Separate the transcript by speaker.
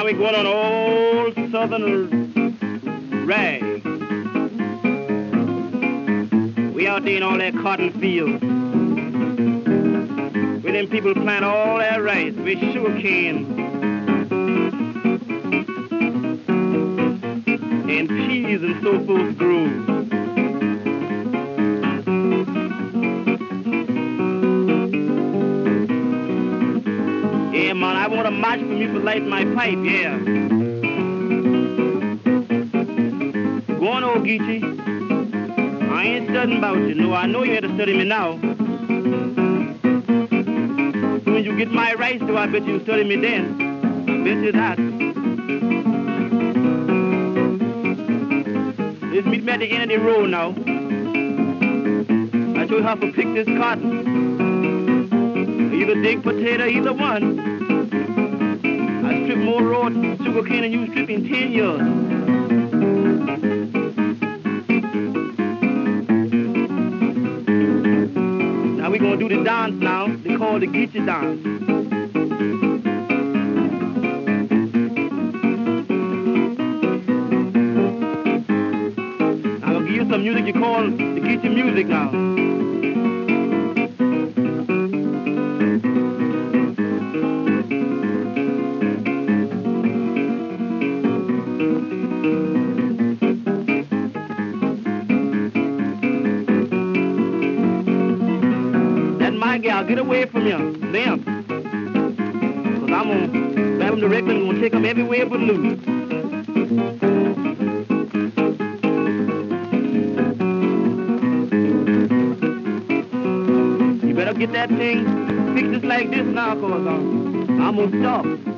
Speaker 1: we going on old southern rag. We out there in all that cotton field. Where them people plant all their rice with sugar cane and peas and so forth grow. Yeah, man, I want a match for me for lighting my pipe, yeah. Go on, old Geechee. I ain't studying about you. No, I know you had to study me now. When you get my rights, though, I bet you study me then. I bet you that. Just meet me at the end of the road now. I show you how to pick this cotton. Either dig potato, either one. I strip more raw sugar cane than you strip in 10 years. Now we're gonna do the dance now. They call it the Geechee dance. I'm gonna give you some music you call the Geechee music now. Get away from them. Because I'm going to grab them directly and going to take them everywhere but loose. You better get that thing fixed just like this now, because I'm going to stop.